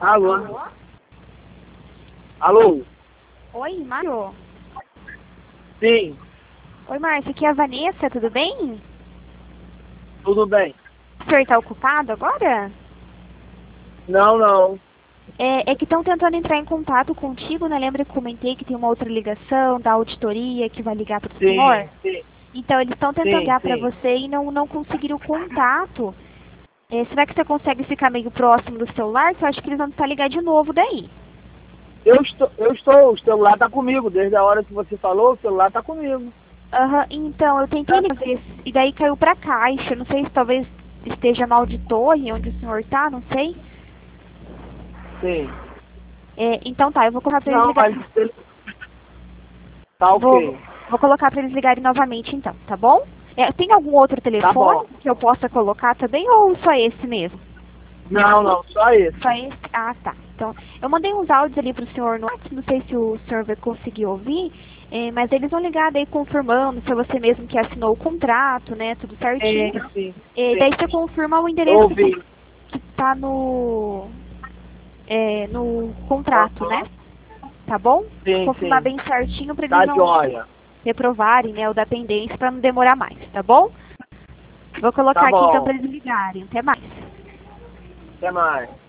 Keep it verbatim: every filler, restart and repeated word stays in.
Alô? Alô? Oi, Mário? Sim, Oi, Márcio, aqui é a Vanessa, tudo bem? tudo bem. O senhor está ocupado agora? Não, não. É, é que estão tentando entrar em contato contigo, né? Lembra que eu comentei que tem uma outra ligação da auditoria que vai ligar para o senhor? Sim, sim, Então, eles estão tentando sim, ligar para sim. você e não, não conseguiram o contato. É, será que você consegue ficar meio próximo do celular? Que eu acho que eles vão tentar ligar de novo daí. Eu estou, eu estou, o celular está comigo. Desde a hora que você falou, o celular está comigo. Aham, então, eu tentei ligar uma vez e daí caiu pra caixa. Não sei se talvez esteja no auditório onde o senhor tá, não sei. Sim. É, então tá, eu vou colocar pra eles Não, mas ligarem. ele- tá Vou, ok. vou colocar pra eles ligarem novamente então, tá bom? É, tem algum outro Tá telefone bom. que eu possa colocar também ou só esse mesmo? Não, não, só isso. Só esse? Ah, tá. Então, eu mandei uns áudios ali pro senhor no WhatsApp, não sei se o senhor vai conseguir ouvir, é, mas eles vão ligar daí confirmando se é você mesmo que assinou o contrato, né, tudo Sim, certinho. sim, É, daí sim. você confirma o Eu endereço que, ouvi. que tá no, é, no contrato, né? Aham. Tá bom? Sim, Confirmar sim. bem certinho pra eles Tá não joia. reprovarem, né, o da pendência pra não demorar mais, tá bom? Vou Tá colocar aqui então bom. pra eles ligarem. Até mais. Até mais.